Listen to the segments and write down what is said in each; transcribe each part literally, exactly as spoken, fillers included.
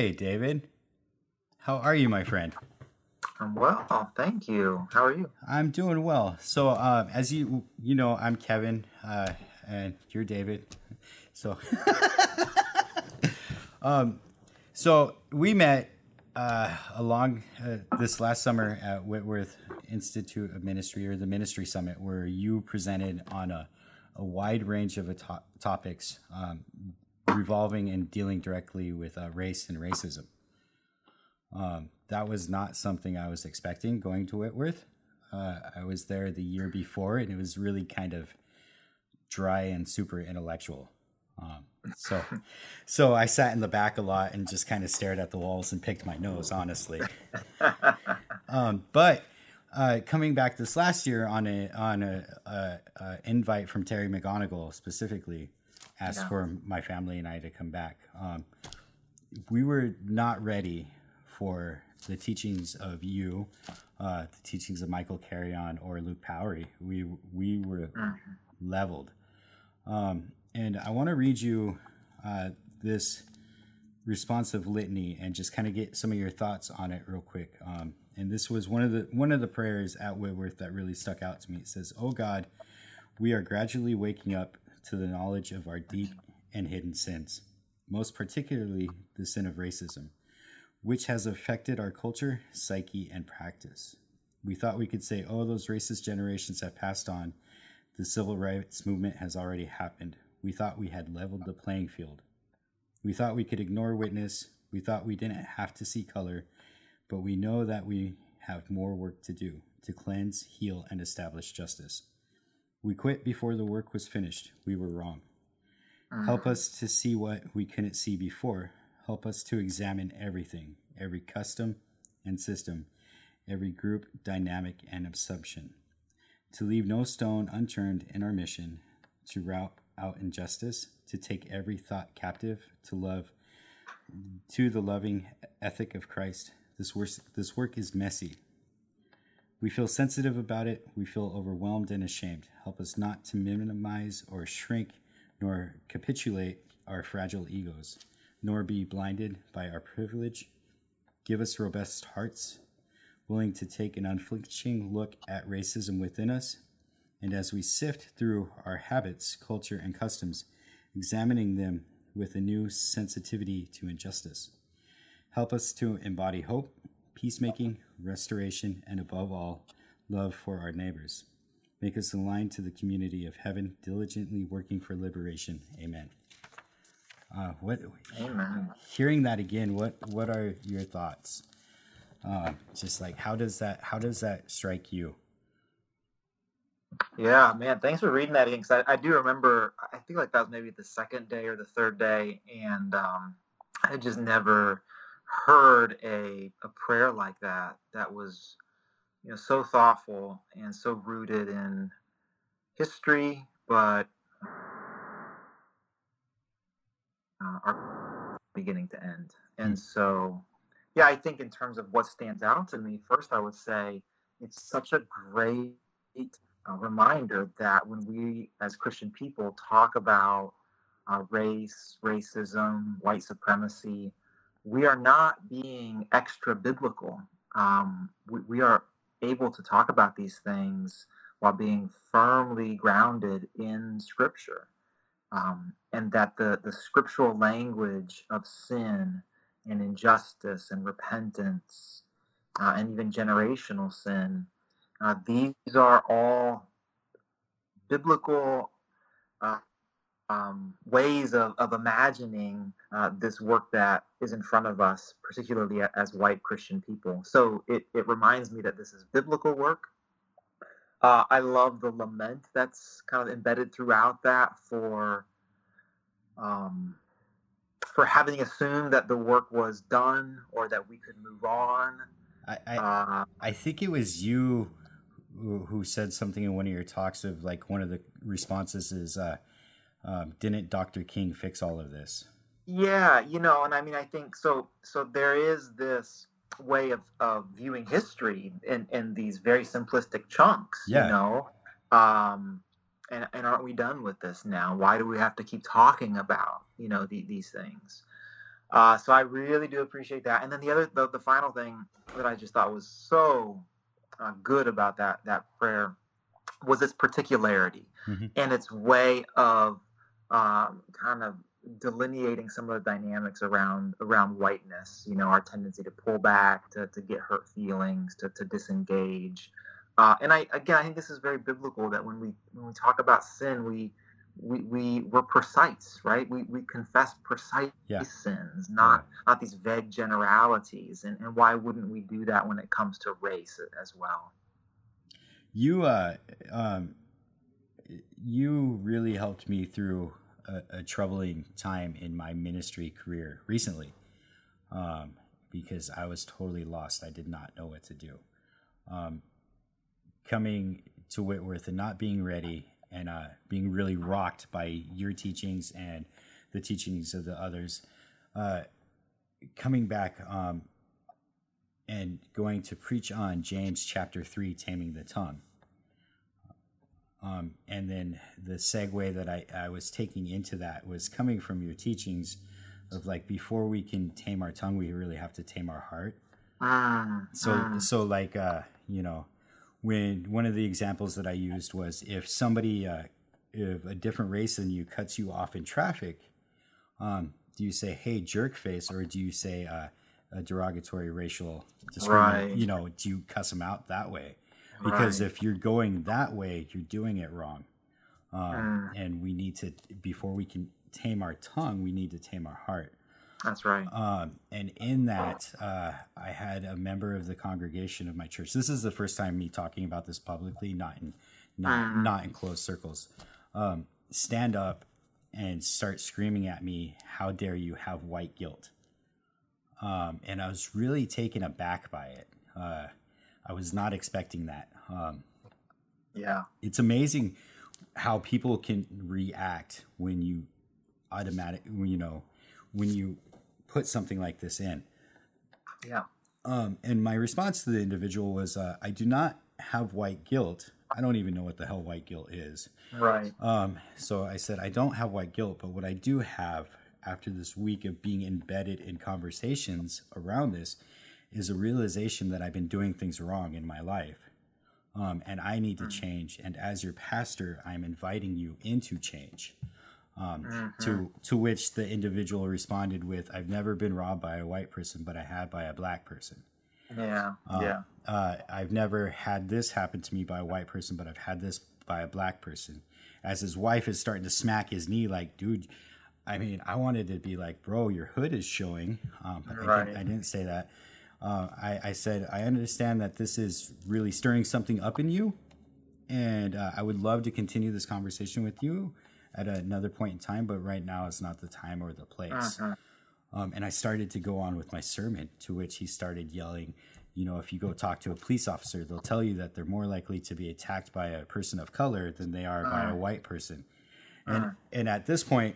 Hey, David. How are you, my friend? I'm well, thank you. How are you? I'm doing well. So, um, as you you know, I'm Kevin, uh, and you're David. So, so we met uh, along uh, this last summer at Whitworth Institute of Ministry, or the Ministry Summit, where you presented on a, a wide range of a to- topics um, revolving and dealing directly with uh, race and racism. Um, that was not something I was expecting going to Whitworth. Uh, I was there the year before, and it was really kind of dry and super intellectual. Um, so, so I sat in the back a lot and just kind of stared at the walls and picked my nose, honestly. Um, but uh, coming back this last year on a on a, a, a invite from Terry McGonigal specifically, asked Yeah. for my family and I to come back. Um, we were not ready for the teachings of you, uh, the teachings of Michael Carrion or Luke Powery. We we were Mhm. leveled, um, and I want to read you uh, this responsive litany and just kind of get some of your thoughts on it real quick. Um, and this was one of the one of the prayers at Whitworth that really stuck out to me. It says, "Oh God, we are gradually waking up to the knowledge of our deep and hidden sins, most particularly the sin of racism, which has affected our culture, psyche, and practice. We thought we could say, oh, those racist generations have passed on. The civil rights movement has already happened. We thought we had leveled the playing field. We thought we could ignore witness. We thought we didn't have to see color, but we know that we have more work to do to cleanse, heal, and establish justice. We quit before the work was finished. We were wrong. Help Mhm. us to see what we couldn't see before. Help us to examine everything, every custom and system, every group, dynamic, and assumption, to leave no stone unturned in our mission, to rout out injustice, to take every thought captive, to love, to the loving ethic of Christ. This work, this work is messy. We feel sensitive about it. We feel overwhelmed and ashamed. Help us not to minimize or shrink, nor capitulate our fragile egos, nor be blinded by our privilege. Give us robust hearts, willing to take an unflinching look at racism within us. And as we sift through our habits, culture, and customs, examining them with a new sensitivity to injustice. Help us to embody hope, peacemaking, restoration, and above all, love for our neighbors. Make us aligned to the community of heaven, diligently working for liberation. Amen. Uh, what Amen. Hearing that again, what what are your thoughts? Uh, just like how does that how does that strike you? Yeah, man. Thanks for reading that again. 'Cause I, I do remember. I think like that was maybe the second day or the third day, and um, I just never heard a a prayer like that. That was you know so thoughtful and so rooted in history, but uh, our beginning to end. And Hmm. so, yeah, I think in terms of what stands out to me, first I would say it's such a great uh, reminder that when we as Christian people talk about uh, race, racism, white supremacy, we are not being extra biblical. Um, we, we are able to talk about these things while being firmly grounded in Scripture, um, and that the, the scriptural language of sin and injustice and repentance uh, and even generational sin, uh, these are all biblical uh, um, ways of, of imagining uh, this work that is in front of us, particularly as white Christian people. So it, it reminds me that this is biblical work. Uh, I love the lament that's kind of embedded throughout that for um, for having assumed that the work was done or that we could move on. I, I Uh, I think it was you who, who said something in one of your talks of like one of the responses is uh, um, didn't Doctor King fix all of this? yeah, you know, and I mean, I think so. So there is this way of, of viewing history in, in these very simplistic chunks, you Yeah. know. Um, and, and aren't we done with this now? Why do we have to keep talking about, you know, the, these things? Uh, so I really do appreciate that. And then the other, the, the final thing that I just thought was so uh, good about that that prayer was its particularity Hmm. and its way of um, kind of delineating some of the dynamics around around whiteness. You know, our tendency to pull back, to, to get hurt feelings, to, to disengage. Uh, and I again, I think this is very biblical that when we when we talk about sin, we we, we we're precise, right? We we confess precise Yeah. sins, Yeah. not not these vague generalities. And, and why wouldn't we do that when it comes to race as well? You, uh, um, you really helped me through a, a troubling time in my ministry career recently, um, because I was totally lost. I did not know what to do. Um, coming to Whitworth and not being ready and uh, being really rocked by your teachings and the teachings of the others, uh, coming back um, and going to preach on James chapter three, Taming the Tongue. Um, and then the segue that I, I was taking into that was coming from your teachings of like, before we can tame our tongue, we really have to tame our heart. Mm, So, mm, so like, uh, you know, when one of the examples that I used was if somebody, uh, if a different race than you cuts you off in traffic, um, do you say, "Hey, jerk face," or do you say uh, a derogatory racial discriminate? right, You know, do you cuss them out that way? Because right. if you're going that way, you're doing it wrong. Um, Mm, and we need to, before we can tame our tongue, we need to tame our heart. that's right. Um, and in that, uh, I had a member of the congregation of my church. This is the first time me talking about this publicly, not in not Mm, not in closed circles. Um, stand up and start screaming at me, "How dare you have white guilt?" Um, and I was really taken aback by it. Uh, I was not expecting that. Um, yeah, it's amazing how people can react when you automatic, when, you know, when you put something like this in. yeah, Um, and my response to the individual was, uh, I do not have white guilt. I don't even know what the hell white guilt is. right. Um, so I said, I don't have white guilt, but what I do have after this week of being embedded in conversations around this is a realization that I've been doing things wrong in my life. Um, and I need to Mm, change. And as your pastor, I'm inviting you into change. Um, mm-hmm. to to which the individual responded with, "I've never been robbed by a white person, but I have by a black person. Yeah, Uh, yeah, uh, I've never had this happen to me by a white person, but I've had this by a black person." As his wife is starting to smack his knee, like, "Dude, I mean, I wanted to be like, bro, your hood is showing," um, but I didn't. right. I didn't say that. Uh, I, I said, "I understand that this is really stirring something up in you, and uh, I would love to continue this conversation with you at another point in time, but right now is not the time or the place." Mm-hmm. Um, and I started to go on with my sermon, to which he started yelling, "You know, if you go talk to a police officer, they'll tell you that they're more likely to be attacked by a person of color than they are by a Mm, white person." And mm, and at this point,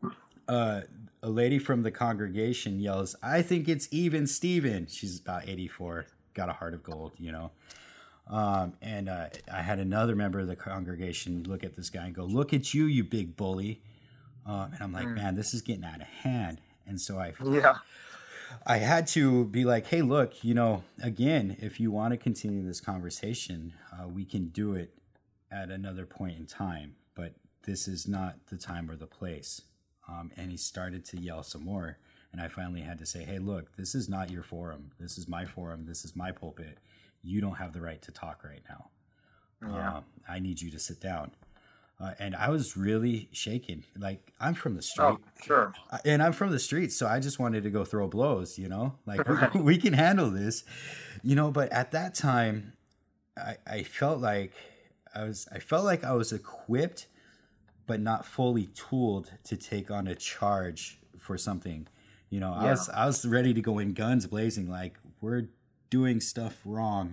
uh, a lady from the congregation yells, "I think it's even Steven." She's about eighty-four, got a heart of gold, you know. Um, and uh, I had another member of the congregation look at this guy and go, "Look at you, you big bully." Um, and I'm like, mm. man, this is getting out of hand. And so I, Yeah, I had to be like, "Hey, look, you know, again, if you want to continue this conversation, uh, we can do it at another point in time, but this is not the time or the place." Um, and he started to yell some more. And I finally had to say, "Hey, look, this is not your forum. This is my forum. This is my pulpit. You don't have the right to talk right now. yeah. Um, I need you to sit down." Uh, and I was really shaken. Like, I'm from the Oh, street, sure. and I'm from the street, so I just wanted to go throw blows, you know, like, we, Right. we can handle this, you know. But at that time, I, I felt like I was, I felt like I was equipped, but not fully tooled to take on a charge for something. You know, I Yeah. was, I was ready to go in guns blazing, like, we're doing stuff wrong.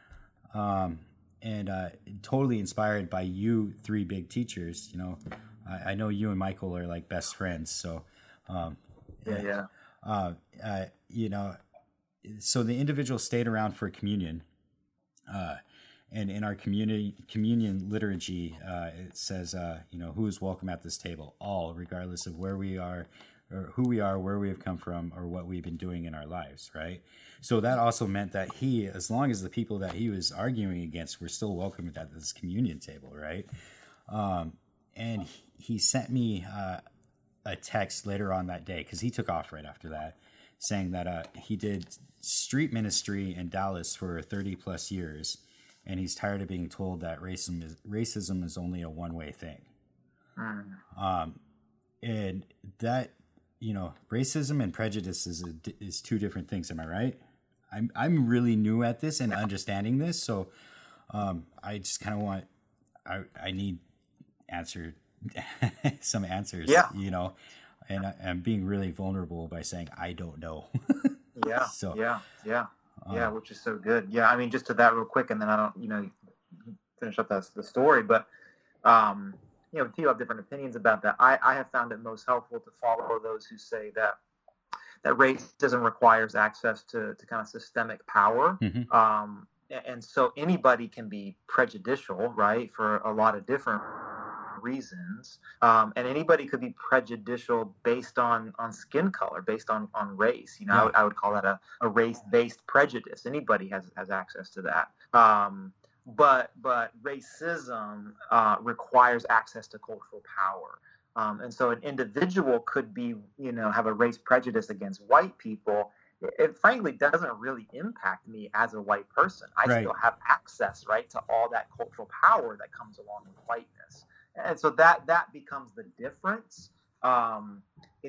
Um, and uh, totally inspired by you three big teachers. You know, I, I know you and Michael are like best friends. So, um, Yeah. Yeah. uh, uh, you know, so the individual stayed around for communion. Uh, and in our community communion liturgy, uh, it says, uh, you know, "Who is welcome at this table? All, regardless of where we are, or who we are, where we have come from, or what we've been doing in our lives, right? So that also meant that he, as long as the people that he was arguing against were still welcome at this communion table, right? Um, and he, he sent me uh, a text later on that day, because he took off right after that, saying that uh, he did street ministry in Dallas for thirty plus years, and he's tired of being told that racism is, racism is only a one-way thing. Mm. Um, and that, you know, racism and prejudice is, a, is two different things. Am I right? I'm, I'm really new at this and understanding this. So um, I just kind of want, I, I need answer, some answers, yeah. you know, and I, I'm being really vulnerable by saying, I don't know. yeah. So, yeah. Yeah. Yeah. Um, which is so good. Yeah. I mean, just to that real quick, and then I don't, you know, finish up that, the story, but, um, you know, people have different opinions about that. I, I have found it most helpful to follow those who say that that racism requires access to, to kind of systemic power. Mm-hmm. Um, and so anybody can be prejudicial, right, for a lot of different reasons. Um, and anybody could be prejudicial based on, on skin color, based on, on race. You know, yeah. I, would, I would call that a, a race-based prejudice. Anybody has, has access to that. Um, But but racism uh, requires access to cultural power, um, and so an individual could be, you know, have a race prejudice against white people. It, it frankly doesn't really impact me as a white person. I right. still have access, right, to all that cultural power that comes along with whiteness, and so that that becomes the difference. Um, it's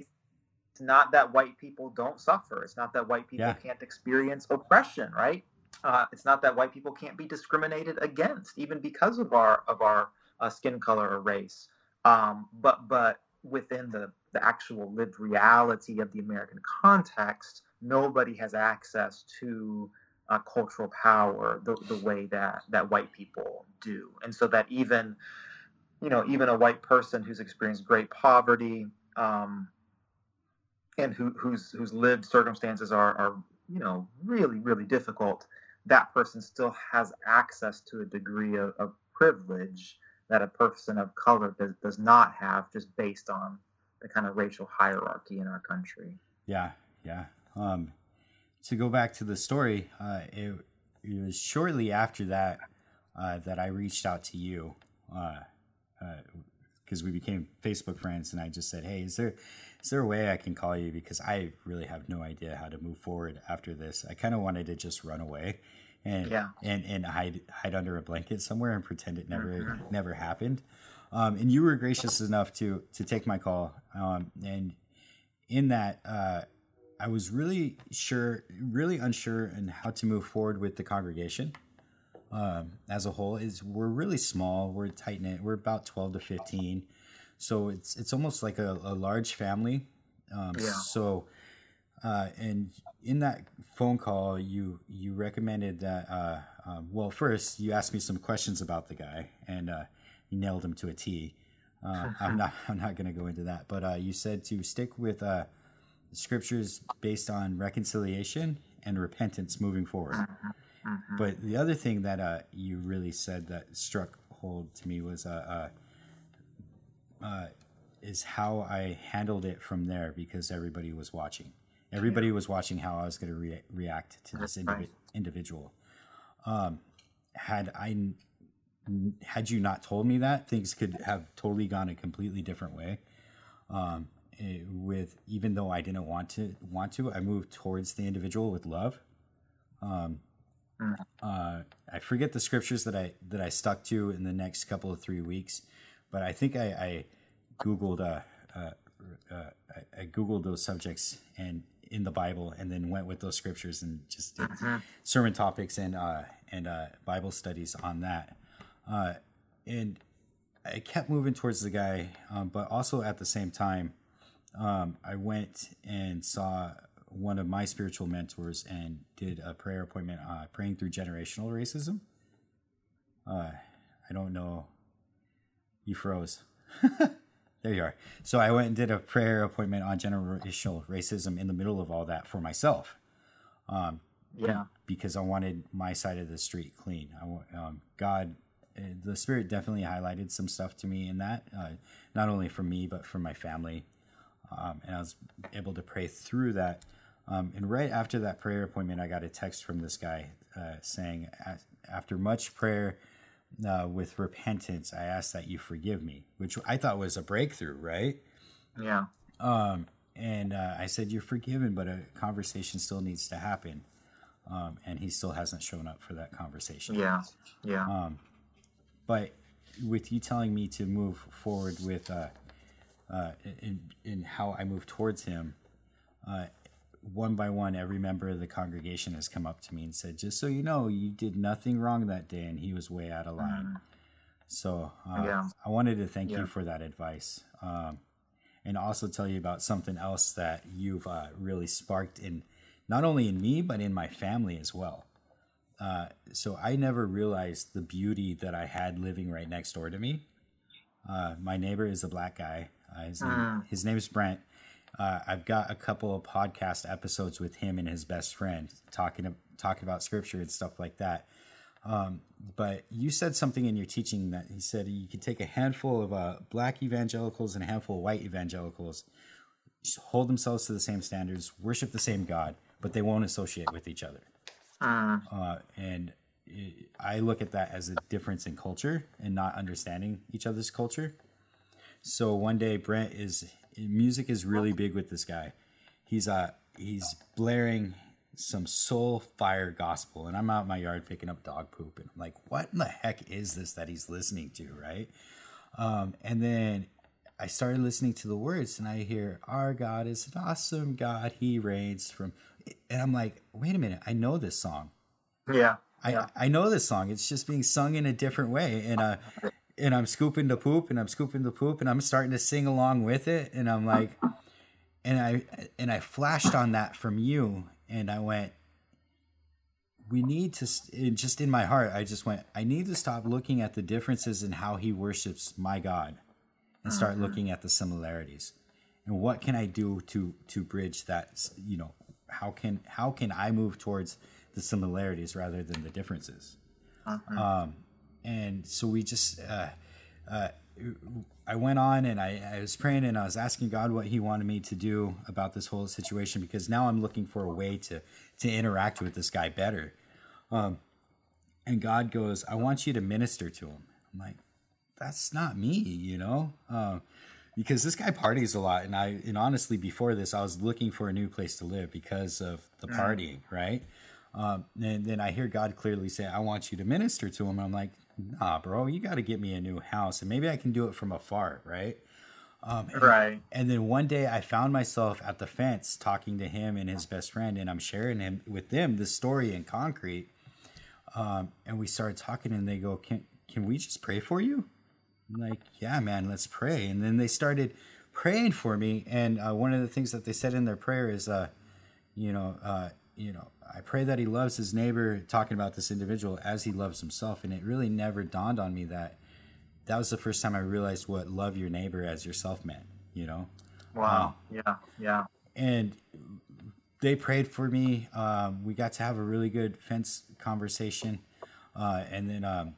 not that white people don't suffer. It's not that white people yeah. can't experience oppression, right? Uh, it's not that white people can't be discriminated against, even because of our of our uh, skin color or race. Um, but but within the, the actual lived reality of the American context, nobody has access to uh, cultural power the, the way that, that white people do. And so that even, you know, even a white person who's experienced great poverty um, and who, whose whose lived circumstances are, are, you know, really, really difficult, that person still has access to a degree of, of privilege that a person of color does, does not have, just based on the kind of racial hierarchy in our country. Yeah, yeah. Um, to go back to the story, uh, it, it was shortly after that uh, that I reached out to you because uh, uh, we became Facebook friends, and I just said, hey, is there is there a way I can call you? Because I really have no idea how to move forward after this. I kind of wanted to just run away and yeah. and, and hide hide under a blanket somewhere and pretend it never mm-hmm. never happened. Um, and you were gracious enough to to take my call. Um, and in that, uh, I was really sure, really unsure in how to move forward with the congregation um, as a whole. Is we're really small. We're tight knit. We're about twelve to fifteen. So it's it's almost like a, a large family. Um, yeah. So, uh, and in that phone call, you you recommended that. Uh, um, well, first you asked me some questions about the guy, and uh, you nailed him to a T. Uh, I'm not I'm not going to go into that, but uh, you said to stick with uh, scriptures based on reconciliation and repentance moving forward. Mm-hmm. But the other thing that uh, you really said that struck hold to me was. Uh, uh, Uh, is how I handled it from there, because everybody was watching. Everybody was watching how I was going to re- react to this indivi- individual. Um, had I, had you not told me that, things could have totally gone a completely different way. Um, it, with even though I didn't want to want to, I moved towards the individual with love. Um, uh, I forget the scriptures that I that I stuck to in the next couple of three weeks. But I think I, I Googled uh, uh, uh, I, I Googled those subjects and in the Bible, and then went with those scriptures and just did uh-huh. sermon topics and uh, and uh, Bible studies on that. Uh, and I kept moving towards the guy, um, but also at the same time, um, I went and saw one of my spiritual mentors and did a prayer appointment, uh, praying through generational racism. Uh, I don't know. You froze. There you are. So I went and did a prayer appointment on generational racism in the middle of all that for myself. Um, yeah. Because I wanted my side of the street clean. I want, um, God, the Spirit definitely highlighted some stuff to me in that, uh, not only for me, but for my family. um, and I was able to pray through that. Um, and right after that prayer appointment, I got a text from this guy uh, saying, after much prayer uh, with repentance, I ask that you forgive me, which I thought was a breakthrough, right? Yeah. Um, and uh, I said, you're forgiven, but a conversation still needs to happen. Um, and he still hasn't shown up for that conversation. Yeah. Yeah. Um, but with you telling me to move forward with uh, uh, in, in how I move towards him, uh, one by one, every member of the congregation has come up to me and said, just so you know, you did nothing wrong that day, and he was way out of line. Mm. So uh, yeah. I wanted to thank yeah. you for that advice. Um, and also tell you about something else that you've uh, really sparked in not only in me, but in my family as well. Uh, so I never realized the beauty that I had living right next door to me. Uh, my neighbor is a black guy. Uh, his, name, mm. his name is Brent. Uh, I've got a couple of podcast episodes with him and his best friend talking, talking about scripture and stuff like that. Um, but you said something in your teaching that he said you could take a handful of uh, black evangelicals and a handful of white evangelicals, hold themselves to the same standards, worship the same God, but they won't associate with each other. Uh. Uh, and it, I look at that as a difference in culture and not understanding each other's culture. So one day, Brent is music is really big with this guy. He's uh he's blaring some soul fire gospel, and I'm out in my yard picking up dog poop, and I'm like, what in the heck is this that he's listening to, right? Um, and then I started listening to the words, and I hear, our God is an awesome God, he reigns from, and I'm like, wait a minute, I know this song. Yeah. I, yeah. I know this song. It's just being sung in a different way. And uh, and I'm scooping the poop, and I'm scooping the poop, and I'm starting to sing along with it. And I'm like, and I and I flashed on that from you, and I went, we need to, just in my heart, I just went, I need to stop looking at the differences in how he worships my God and start mm-hmm. looking at the similarities. And what can I do to to bridge that, you know, how can how can I move towards the similarities rather than the differences? Uh-huh. Um, and so we just, uh, uh, I went on and I, I was praying and I was asking God what he wanted me to do about this whole situation, because now I'm looking for a way to, to interact with this guy better. Um, and God goes, I want you to minister to him. I'm like, that's not me, you know? Um, because this guy parties a lot. And I, and honestly, before this, I was looking for a new place to live because of the partying, right? Um, and then I hear God clearly say, I want you to minister to him. And I'm like, nah, bro, you got to get me a new house. And maybe I can do it from afar, right? Um, and, right. And then one day I found myself at the fence talking to him and his best friend, and I'm sharing him with them this story in concrete. Um, and we started talking, and they go, can, can we just pray for you? I'm like, yeah, man, let's pray. And then they started praying for me. And uh, one of the things that they said in their prayer is, uh, you know, uh, you know, I pray that he loves his neighbor, talking about this individual, as he loves himself. And it really never dawned on me that that was the first time I realized what love your neighbor as yourself meant, you know? Wow. Um, yeah. Yeah. And they prayed for me. Um, we got to have a really good fence conversation. Uh, and then, um,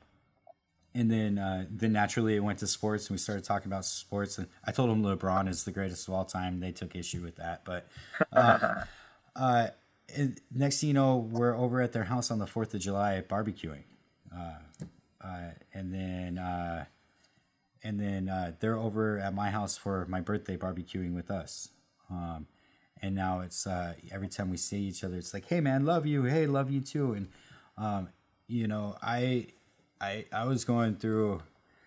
and then, uh, then naturally it went to sports, and we started talking about sports. And I told them LeBron is the greatest of all time. They took issue with that, but, uh, uh, And next thing you know, we're over at their house on the fourth of July barbecuing. Uh, uh, and then uh, and then uh, they're over at my house for my birthday barbecuing with us. Um, and now it's uh, every time we see each other, it's like, hey, man, love you. Hey, love you too. And, um, you know, I, I, I was going through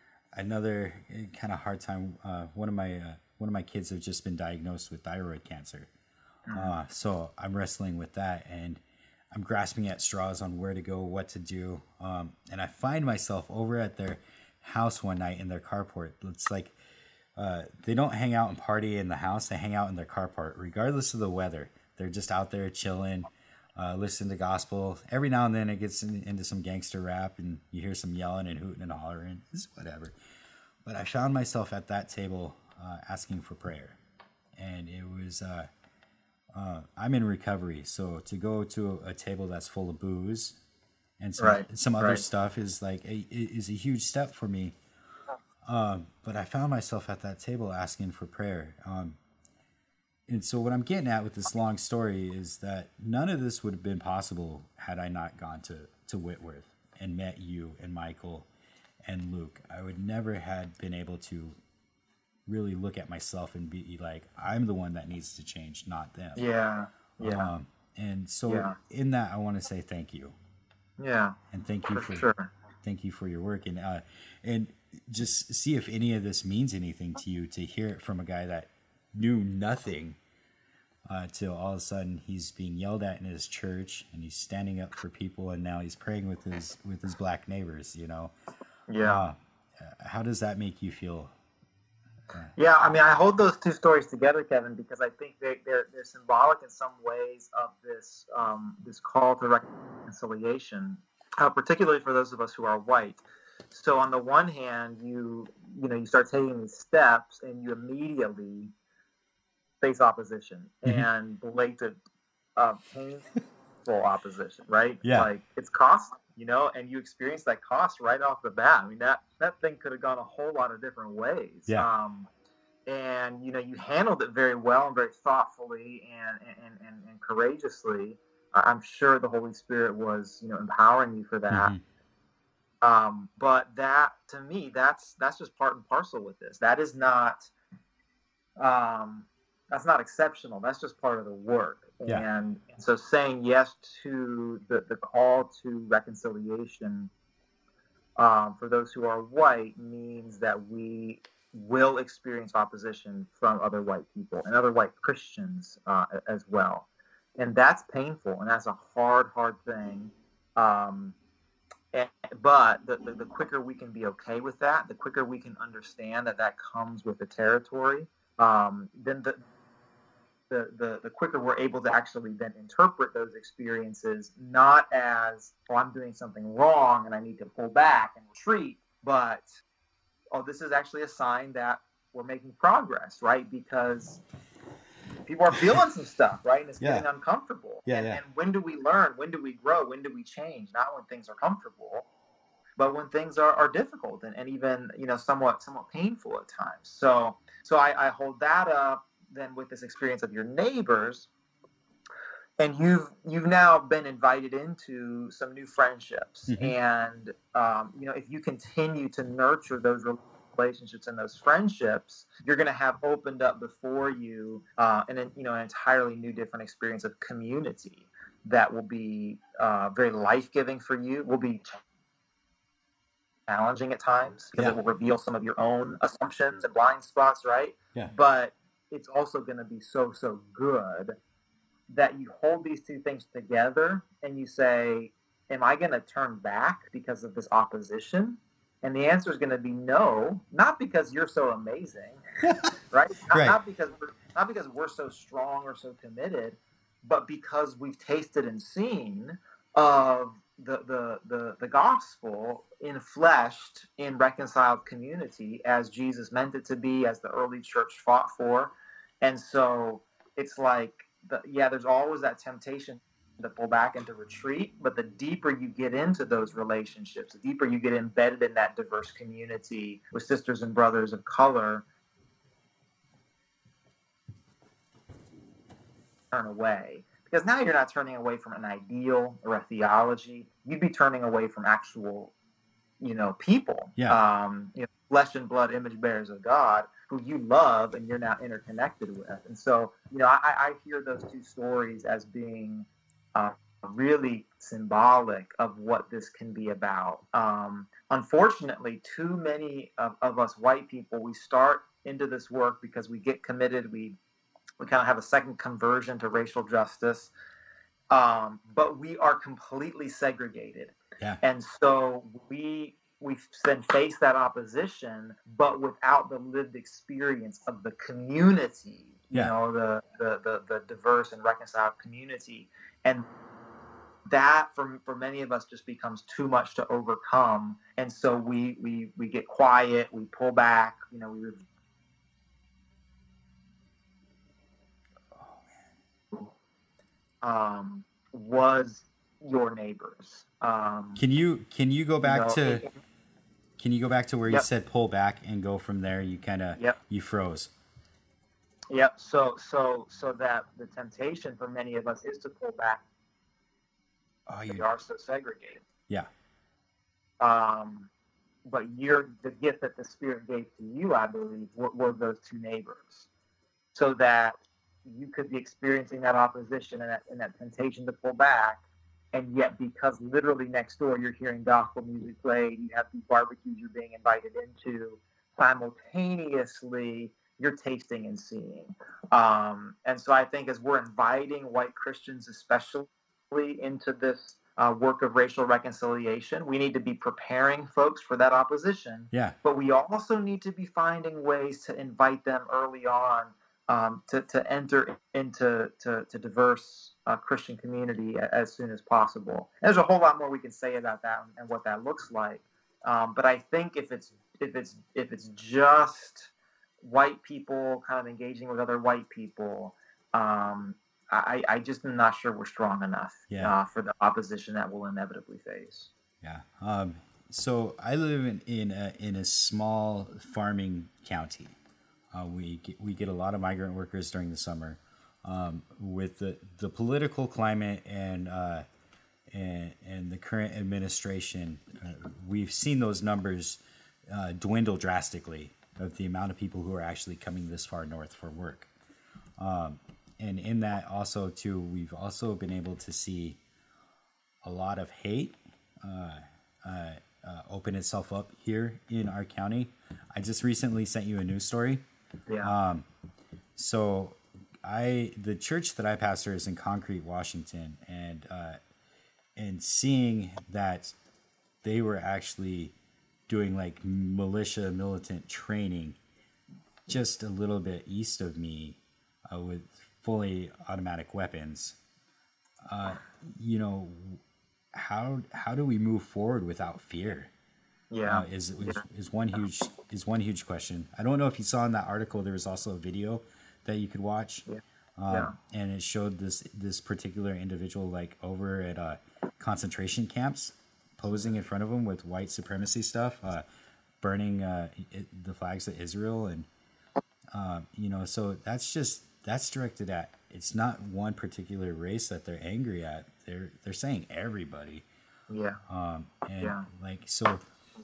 another kind of hard time. Uh, one of my uh, one of my kids have just been diagnosed with thyroid cancer. Uh, so I'm wrestling with that, and I'm grasping at straws on where to go, what to do. Um, and I find myself over at their house one night in their carport. It's like uh, they don't hang out and party in the house. They hang out in their carport, regardless of the weather. They're just out there chilling, uh, listening to gospel. Every now and then it gets in, into some gangster rap, and you hear some yelling and hooting and hollering. It's whatever. But I found myself at that table uh, asking for prayer. And it was... Uh, Uh, I'm in recovery, so to go to a, a table that's full of booze and some, right. some other right. stuff is like a, is a huge step for me. Um, but I found myself at that table asking for prayer. Um, And so what I'm getting at with this long story is that none of this would have been possible had I not gone to, to Whitworth and met you and Michael and Luke. I would never had been able to really look at myself and be like, I'm the one that needs to change, not them. Yeah. Yeah. Um, and so Yeah. in that, I want to say thank you. Yeah. And thank you For for, sure. thank you for your work. And, uh, and just see if any of this means anything to you, to hear it from a guy that knew nothing, uh, till all of a sudden he's being yelled at in his church and he's standing up for people, and now he's praying with his, with his black neighbors, you know? Yeah. Uh, how does that make you feel? Yeah, I mean, I hold those two stories together, Kevin, because I think they, they're they're symbolic in some ways of this um, this call to reconciliation, uh, particularly for those of us who are white. So on the one hand, you you know you start taking these steps, and you immediately face opposition Mhm. and blatant, uh, painful opposition, right? Yeah. Like it's cost, you know, and you experience that cost right off the bat. I mean, that that thing could have gone a whole lot of different ways. Yeah. Um, and you know, you handled it very well and very thoughtfully and and and, and courageously. I- I'm sure the Holy Spirit was, you know, empowering you for that. Mhm. Um, but that, to me, that's that's just part and parcel with this. That is not um, that's not exceptional. That's just part of the work. Yeah. And, and so saying yes to the, the call to reconciliation, um, for those who are white, means that we will experience opposition from other white people and other white Christians, uh, as well. And that's painful, and that's a hard, hard thing. Um, and, but the, the, the quicker we can be okay with that, the quicker we can understand that that comes with the territory, um, then the, the, the, the quicker we're able to actually then interpret those experiences, not as, oh, I'm doing something wrong and I need to pull back and retreat, but, oh, this is actually a sign that we're making progress, right? Because people are feeling some stuff, right? And it's Yeah. getting uncomfortable. Yeah, and, yeah. and when do we learn? When do we grow? When do we change? Not when things are comfortable, but when things are, are difficult and, and even, you know, somewhat somewhat painful at times. So so I, I hold that up then with this experience of your neighbors, and you've you've now been invited into some new friendships. Mhm. And um, you know, if you continue to nurture those relationships and those friendships, you're going to have opened up before you, uh, an you know an entirely new, different experience of community that will be, uh, very life-giving for you. Will be challenging at times because Yeah. it will reveal some of your own assumptions and blind spots, right? Yeah. But it's also going to be so, so good that you hold these two things together and you say, am I going to turn back because of this opposition? And the answer is going to be no, not because you're so amazing, right? Not, Right. not because we're, not because we're so strong or so committed, but because we've tasted and seen of the the the, the gospel infleshed in reconciled community as Jesus meant it to be, as the early church fought for. And so it's like, the, yeah, there's always that temptation to pull back and to retreat, but the deeper you get into those relationships, the deeper you get embedded in that diverse community with sisters and brothers of color, turn away. Because now you're not turning away from an ideal or a theology. You'd be turning away from actual, you know, people. Yeah. Um, you know, flesh and blood image bearers of God who you love and you're now interconnected with. And so, you know, I, I hear those two stories as being, uh, really symbolic of what this can be about. Um, unfortunately, too many of, of us white people, we start into this work because we get committed. We we kind of have a second conversion to racial justice, um, but we are completely segregated. Yeah. And so we we then face that opposition, but without the lived experience of the community, you Yeah. know, the, the the the diverse and reconciled community. And that for for many of us just becomes too much to overcome. And so we we we get quiet, we pull back, you know, we um, was your neighbors. Um, Can you can you go back you know, to it- it- can you go back to where you Yep. said pull back and go from there? You kind of Yep. you froze. Yep. So so so that the temptation for many of us is to pull back. Oh, They you, are so segregated. yeah, Um, but you're the gift that the Spirit gave to you, I believe, were, were those two neighbors, so that you could be experiencing that opposition and that, and that temptation to pull back. And yet, because literally next door you're hearing gospel music played, you have these barbecues you're being invited into, simultaneously you're tasting and seeing. Um, and so I think as we're inviting white Christians, especially into this uh, work of racial reconciliation, we need to be preparing folks for that opposition. yeah, But we also need to be finding ways to invite them early on um, to, to enter into to, to diverse uh, Christian community as soon as possible. And there's a whole lot more we can say about that and what that looks like. Um, but I think if it's if it's if it's just white people kind of engaging with other white people, um, I, I just am not sure we're strong enough yeah, uh, for the opposition that we'll inevitably face. yeah. Um, so I live in in a, in a small farming county. Uh, we get, we get a lot of migrant workers during the summer. Um, with the, the political climate and uh, and and the current administration, uh, we've seen those numbers uh, dwindle drastically of the amount of people who are actually coming this far north for work. Um, and in that also too, we've also been able to see a lot of hate uh, uh, uh, open itself up here in our county. I just recently sent you a news story. Yeah. Um, so I the church that I pastor is in Concrete, Washington, and uh, and seeing that they were actually doing like militia militant training just a little bit east of me uh, with fully automatic weapons. Uh, you know, how how do we move forward without fear? Yeah. Uh, is, Yeah. is is one huge is one huge question. I don't know if you saw in that article there was also a video that you could watch, Yeah. um, Yeah. and it showed this this particular individual like over at uh, concentration camps, posing in front of them with white supremacy stuff, uh, burning uh, it, the flags of Israel, and uh, you know, so that's just that's directed at. It's not one particular race that they're angry at. They're they're saying everybody, Yeah. um, and Yeah. like so.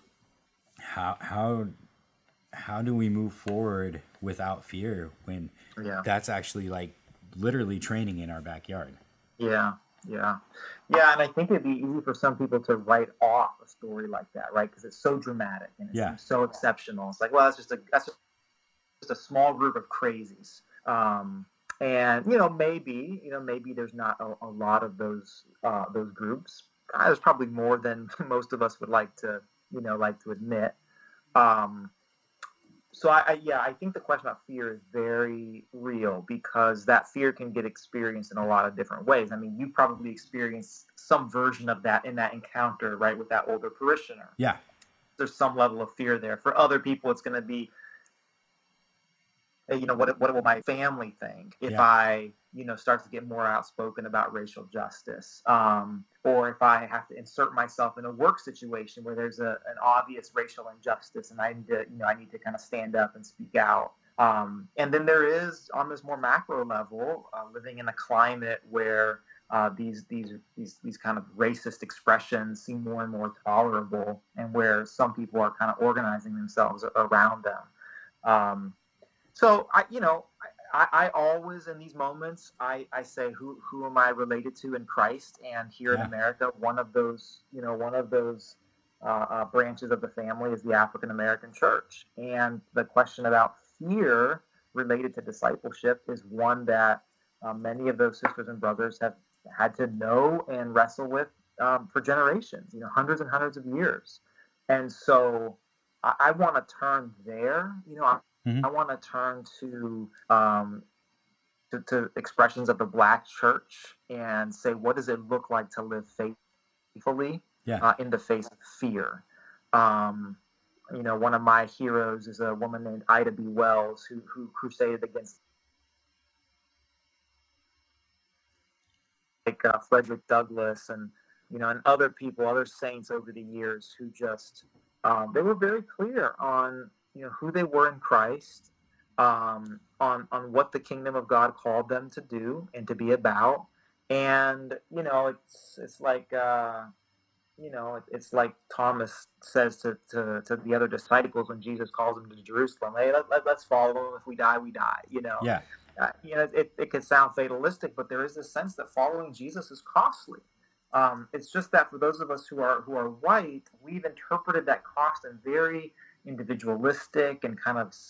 How how how do we move forward without fear when Yeah. that's actually like literally training in our backyard? Yeah, yeah, yeah. And I think it'd be easy for some people to write off a story like that, right? Because it's so dramatic and it Yeah, seems so exceptional. It's like, well, that's just a that's just a small group of crazies. Um, and you know, maybe you know, maybe there's not a, a lot of those uh, those groups. Uh, there's probably more than most of us would like to, you know, like to admit. Um, so I, I yeah, I think the question about fear is very real because that fear can get experienced in a lot of different ways. I mean, you probably experienced some version of that in that encounter, right, with that older parishioner. yeah, There's some level of fear there. For other people, it's going to be, you know, what what will my family think if yeah, I, you know, start to get more outspoken about racial justice, um, or if I have to insert myself in a work situation where there's a, an obvious racial injustice and I need to, you know, I need to kind of stand up and speak out. Um, and then there is on this more macro level, uh, living in a climate where uh, these these these these kind of racist expressions seem more and more tolerable, and where some people are kind of organizing themselves around them. Um, so I, you know, I, I always in these moments I, I say who who am I related to in Christ? And here in yeah, America, one of those you know one of those uh, uh, branches of the family is the African American church. And the question about fear related to discipleship is one that uh, many of those sisters and brothers have had to know and wrestle with um, for generations, you know, hundreds and hundreds of years. And so I, I want to turn there. You know, I, hmm, I want to turn to, um, to to expressions of the Black church and say, what does it look like to live faithfully yeah, uh, in the face of fear? Um, you know, one of my heroes is a woman named Ida B. Wells who who crusaded against like uh, Frederick Douglass and you know and other people, other saints over the years who just um, they were very clear on you know who they were in Christ. um, on on what the kingdom of God called them to do and to be about. And you know, it's it's like uh, you know, it, it's like Thomas says to, to to the other disciples when Jesus calls them to Jerusalem. Hey, let, let, let's follow him. If we die, we die. You know, Yeah. uh, you know, it, it could sound fatalistic, but there is this sense that following Jesus is costly. Um, it's just that for those of us who are who are white, we've interpreted that cost in very individualistic and kind of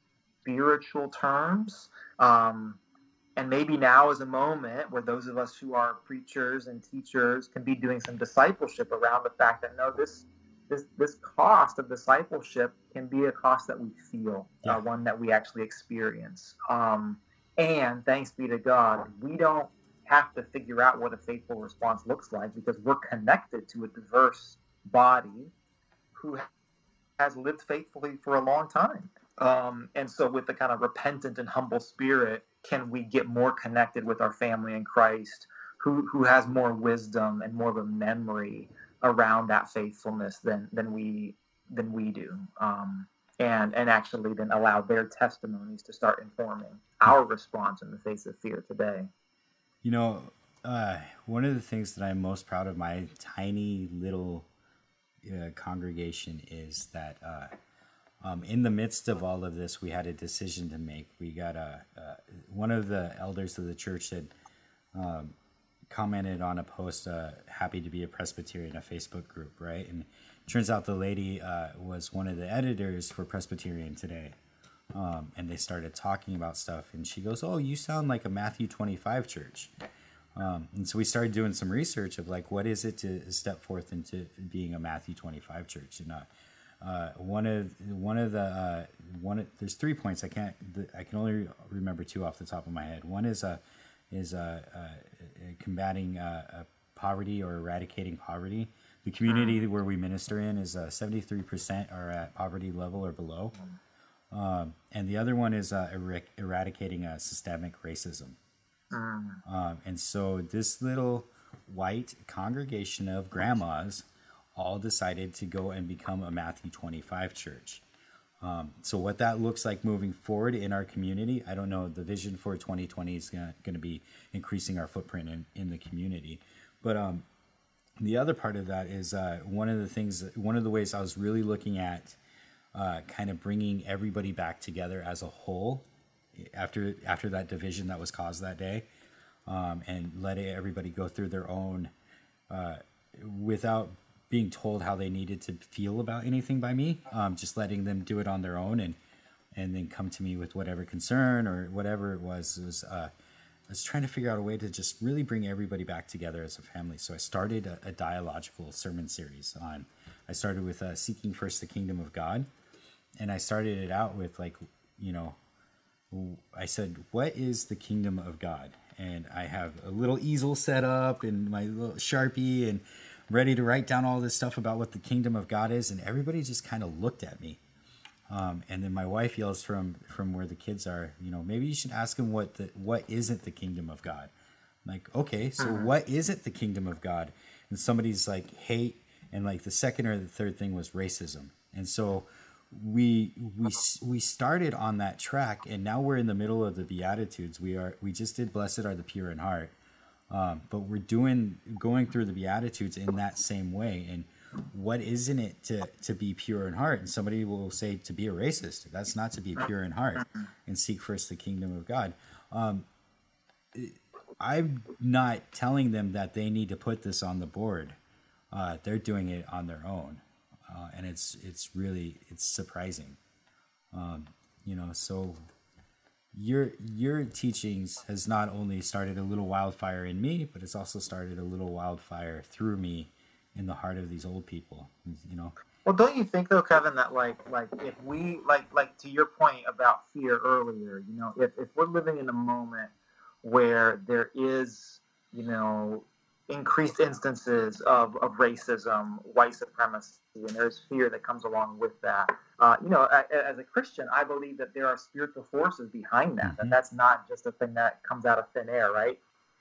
spiritual terms. Um, and maybe now is a moment where those of us who are preachers and teachers can be doing some discipleship around the fact that no, this this this cost of discipleship can be a cost that we feel, uh, Yeah. one that we actually experience. Um, and thanks be to God, we don't have to figure out what a faithful response looks like because we're connected to a diverse body who has lived faithfully for a long time. Um, and so, with the kind of repentant and humble spirit, can we get more connected with our family in Christ, who who has more wisdom and more of a memory around that faithfulness than than we than we do, um, and and actually then allow their testimonies to start informing our response in the face of fear today. You know, uh, one of the things that I'm most proud of my tiny little uh, congregation is that uh, um, in the midst of all of this, we had a decision to make. We got a, uh, one of the elders of the church had um, commented on a post, uh, happy to be a Presbyterian, a Facebook group, right? And turns out the lady uh, was one of the editors for Presbyterian Today. Um, and they started talking about stuff, and she goes, "Oh, you sound like a Matthew twenty-five church." Um, and so we started doing some research of like, what is it to step forth into being a Matthew twenty-five church? And uh, uh, one of one of the uh, one of, there's three points. I can't I can only remember two off the top of my head. One is uh, is uh, uh, combating uh, uh, poverty or eradicating poverty. The community where we minister in is uh, seventy-three percent are at poverty level or below. Um, and the other one is uh, er- eradicating uh, systemic racism. Mm. Um, and so this little white congregation of grandmas all decided to go and become a Matthew twenty-five church. Um, so what that looks like moving forward in our community, I don't know. The vision for twenty twenty is going to be increasing our footprint in, in the community. But um, the other part of that is uh, one of the things, one of the ways I was really looking at uh, kind of bringing everybody back together as a whole after after that division that was caused that day, um, and let everybody go through their own uh, without being told how they needed to feel about anything by me, um, just letting them do it on their own and and then come to me with whatever concern or whatever it was. It was uh, I was trying to figure out a way to just really bring everybody back together as a family. So I started a, a dialogical sermon series on. I started with uh, seeking first the kingdom of God, and I started it out with like, you know, I said, what is the kingdom of God? And I have a little easel set up and my little Sharpie and ready to write down all this stuff about what the kingdom of God is. And everybody just kind of looked at me. Um, and then my wife yells from, from where the kids are, you know, maybe you should ask them what the, what isn't the kingdom of God? I'm like, okay, so Mm-hmm. what isn't the kingdom of God? And somebody's like hate. And like the second or the third thing was racism. And so we we we started on that track, and now we're in the middle of the Beatitudes. We are we just did blessed are the pure in heart, um, but we're doing going through the Beatitudes in that same way. And what isn't it to to be pure in heart? And somebody will say to be a racist. That's not to be pure in heart and seek first the kingdom of God. Um, I'm not telling them that they need to put this on the board. Uh, they're doing it on their own. Uh, and it's it's really it's surprising, um, you know. So your your teachings has not only started a little wildfire in me, but it's also started a little wildfire through me in the heart of these old people. You know. Well, don't you think though, Kevin, that like like if we like like to your point about fear earlier, you know, if if we're living in a moment where there is, you know, increased instances of, of racism, white supremacy, and there's fear that comes along with that. Uh, you know, as a Christian, I believe that there are spiritual forces behind that. Mm-hmm. That that's not just a thing that comes out of thin air, right?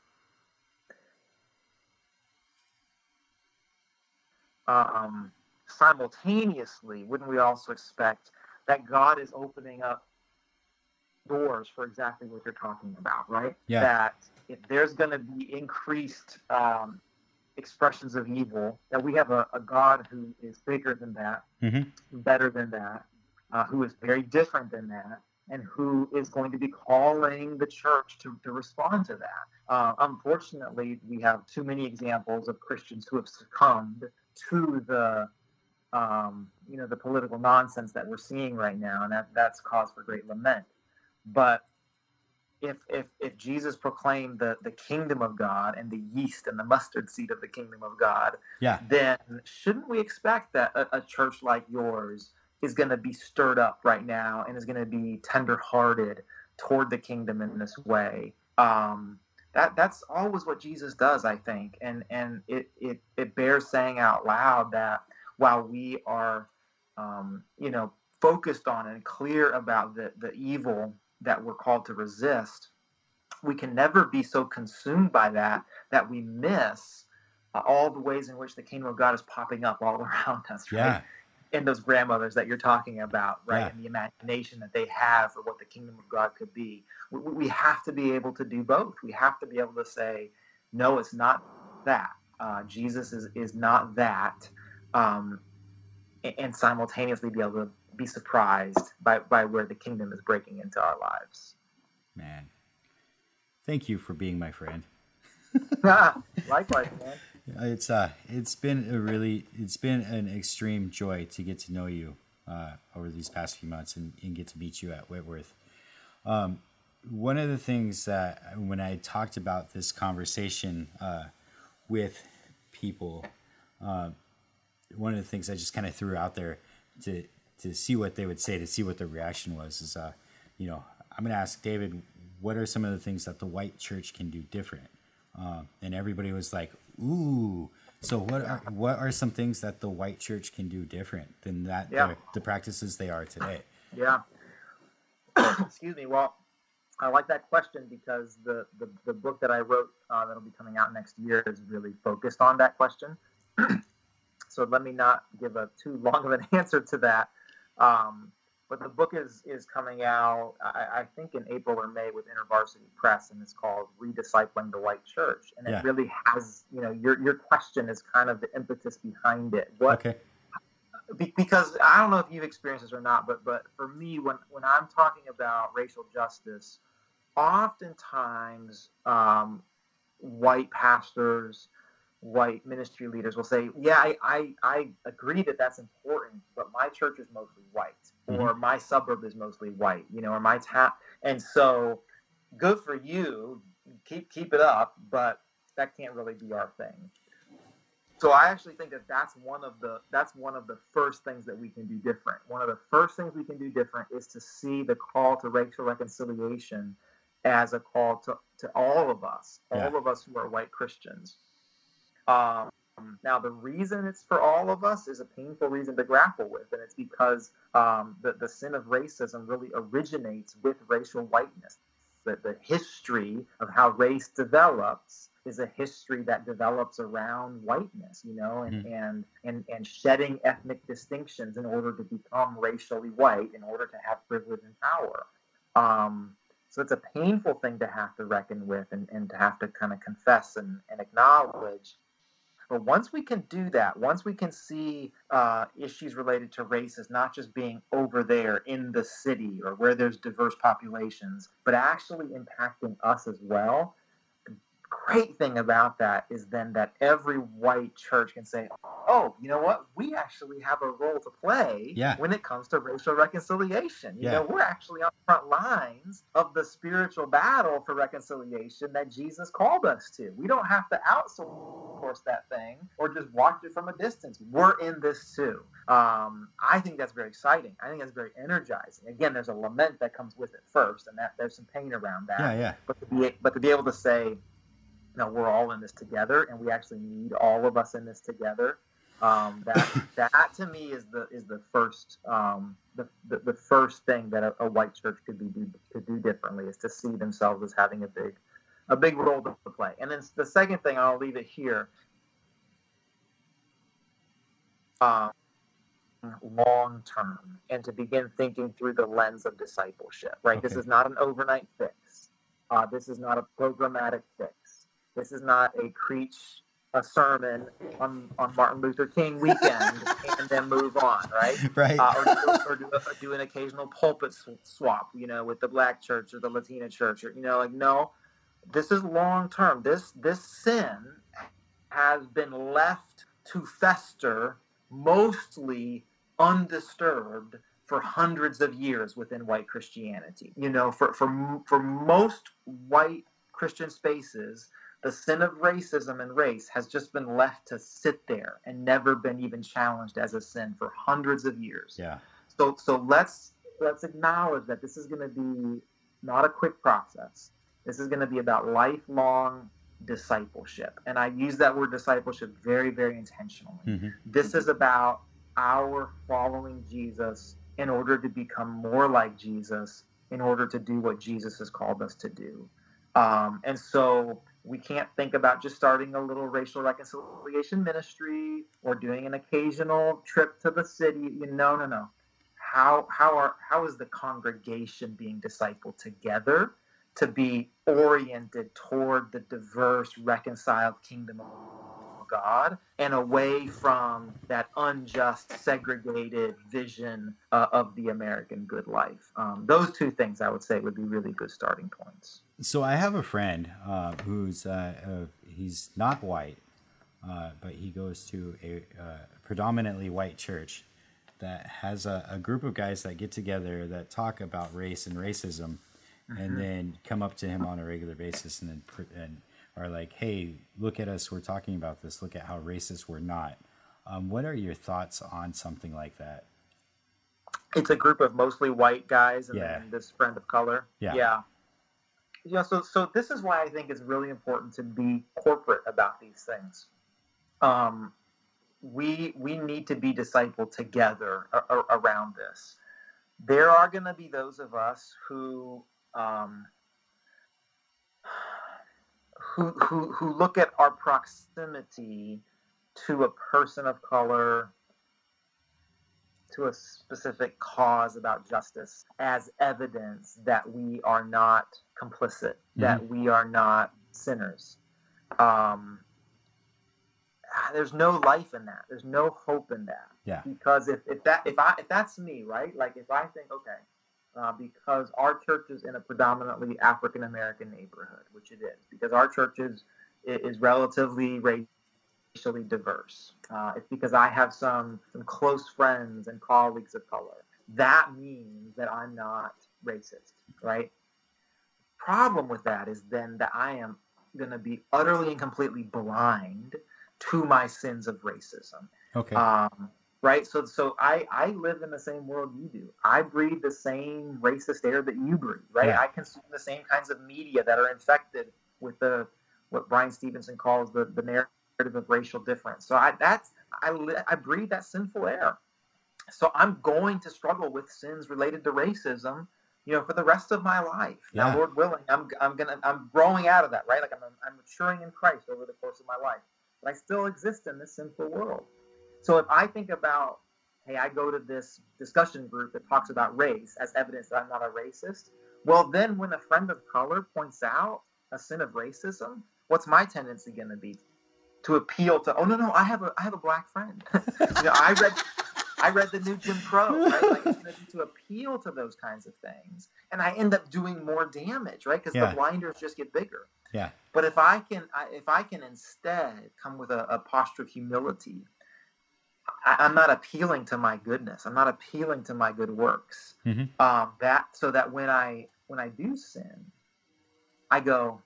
Um, simultaneously, wouldn't we also expect that God is opening up doors for exactly what you're talking about, right? Yeah. That if there's going to be increased um, expressions of evil, that we have a, a God who is bigger than that, Mm-hmm. better than that, uh, who is very different than that, and who is going to be calling the church to, to respond to that. Uh, unfortunately, we have too many examples of Christians who have succumbed to the um, you know the political nonsense that we're seeing right now, and that that's cause for great lament. But if if if Jesus proclaimed the the kingdom of God and the yeast and the mustard seed of the kingdom of God, Yeah. then shouldn't we expect that a, a church like yours is going to be stirred up right now and is going to be tenderhearted toward the kingdom in this way? Um, that that's always what Jesus does, I think, and and it it it bears saying out loud that while we are, um, you know, focused on and clear about the the evil that we're called to resist, we can never be so consumed by that that we miss uh, all the ways in which the kingdom of God is popping up all around us, right? Yeah. And those grandmothers that you're talking about, right? Yeah. And the imagination that they have for what the kingdom of God could be. We, we have to be able to do both. We have to be able to say, no, it's not that. Uh, Jesus is, is not that. Um, and simultaneously be able to be surprised by, by where the kingdom is breaking into our lives. Man, thank you for being my friend. Likewise, man. It's uh, it's been a really, it's been an extreme joy to get to know you uh, over these past few months and, and get to meet you at Whitworth. Um, one of the things that when I talked about this conversation uh, with people, uh, one of the things I just kind of threw out there to to see what they would say, to see what the reaction was, is, uh, you know, I'm going to ask David, what are some of the things that the white church can do different? Uh, and everybody was like, ooh. So what are what are some things that the white church can do different than that Yeah. the practices they are today? Yeah. Excuse me. Well, I like that question because the, the, the book that I wrote uh, that'll be coming out next year is really focused on that question. So let me not give a too long of an answer to that. Um, but the book is is coming out, I, I think, in April or May with InterVarsity Press, and it's called Rediscipling the White Church. And Yeah. it really has, you know, your your question is kind of the impetus behind it. What? Okay. Be, because I don't know if you've experienced this or not, but but for me, when when I'm talking about racial justice, oftentimes um, white pastors, white ministry leaders will say, yeah, I, I, I agree that that's important, but my church is mostly white, Mm-hmm. or my suburb is mostly white, you know, or my town. And so good for you, keep keep it up, but that can't really be our thing. So I actually think that that's one of the that's one of the first things that we can do different. One of the first things we can do different is to see the call to racial reconciliation as a call to, to all of us, all Yeah. of us who are white Christians. Um, now, the reason it's for all of us is a painful reason to grapple with, and it's because um, the, the sin of racism really originates with racial whiteness. The, the history of how race develops is a history that develops around whiteness, you know, and, mm-hmm. and, and, and shedding ethnic distinctions in order to become racially white, in order to have privilege and power. Um, so it's a painful thing to have to reckon with and, and to have to kind of confess and, and acknowledge. But once we can do that, once we can see uh, issues related to race as not just being over there in the city or where there's diverse populations, but actually impacting us as well, great thing about that is then that every white church can say, oh, you know what? We actually have a role to play yeah. when it comes to racial reconciliation. You yeah. know, we're actually on the front lines of the spiritual battle for reconciliation that Jesus called us to. We don't have to outsource that thing or just watch it from a distance. We're in this too. Um, I think that's very exciting. I think that's very energizing. Again, there's a lament that comes with it first, and that there's some pain around that. Yeah, yeah. But to be, but to be able to say, no, we're all in this together, and we actually need all of us in this together. Um, that that to me is the is the first um, the, the the first thing that a, a white church could be do could do differently, is to see themselves as having a big a big role to play. And then the second thing, I'll leave it here. Um, long term and to begin thinking through the lens of discipleship, right? Okay. This is not an overnight fix. Uh, this is not a programmatic fix. This is not a preach a sermon on, on Martin Luther King weekend and then move on, right? Right. Uh, or, do, or, do, or do an occasional pulpit swap, you know, with the Black church or the Latina church, or, you know, like, no, this is long term. This this sin has been left to fester mostly undisturbed for hundreds of years within white Christianity. You know, for for for most white Christian spaces, the sin of racism and race has just been left to sit there and never been even challenged as a sin for hundreds of years. Yeah. So so let's let's acknowledge that this is going to be not a quick process. This is going to be about lifelong discipleship. And I use that word discipleship very, very intentionally. Mm-hmm. This is about our following Jesus in order to become more like Jesus, in order to do what Jesus has called us to do. Um, and so we can't think about just starting a little racial reconciliation ministry or doing an occasional trip to the city. No, no, no. How, how, are, how is the congregation being discipled together to be oriented toward the diverse, reconciled kingdom of God and away from that unjust, segregated vision uh, of the American good life? Um, those two things, I would say, would be really good starting points. So I have a friend uh, who's uh, uh, he's not white, uh, but he goes to a uh, predominantly white church that has a, a group of guys that get together that talk about race and racism. Mm-hmm. And then come up to him on a regular basis and then and are like, hey, look at us. We're talking about this. Look at how racist we're not. Um, what are your thoughts on something like that? It's a group of mostly white guys and yeah. then this friend of color. Yeah. Yeah. Yeah. So, so this is why I think it's really important to be corporate about these things. Um, we, we need to be discipled together a, a, around this. There are going to be those of us who, Um, who, who who look at our proximity to a person of color, to a specific cause about justice, as evidence that we are not complicit, mm-hmm. that we are not sinners. Um, there's no life in that. There's no hope in that. Yeah. Because if, if that if I if that's me, right? Like if I think, okay. Uh, because our church is in a predominantly African American neighborhood, which it is, because our church is, is relatively racially diverse. Uh, it's because I have some, some close friends and colleagues of color. That means that I'm not racist, right? Problem with that is then that I am going to be utterly and completely blind to my sins of racism. Okay. Um, Right. So so I, I live in the same world you do. I breathe the same racist air that you breathe. Right. Yeah. I consume the same kinds of media that are infected with the what Brian Stevenson calls the, the narrative of racial difference. So I that's I li- I breathe that sinful air. So I'm going to struggle with sins related to racism, you know, for the rest of my life. Yeah. Now, Lord willing, I'm I'm gonna I'm growing out of that. Right. Like I'm I'm maturing in Christ over the course of my life. But I still exist in this sinful world. So if I think about, hey, I go to this discussion group that talks about race as evidence that I'm not a racist, well, then when a friend of color points out a sin of racism, what's my tendency going to be? To appeal to, oh, no, no, I have a I have a black friend. you know, I read I read the new Jim Crow, right? Like it's going to be to appeal to those kinds of things. And I end up doing more damage, right? Because yeah. the blinders just get bigger. Yeah. But if I can, I, if I can instead come with a, a posture of humility, I'm not appealing to my goodness. I'm not appealing to my good works. Mm-hmm. Um, that so that when I when I do sin, I go,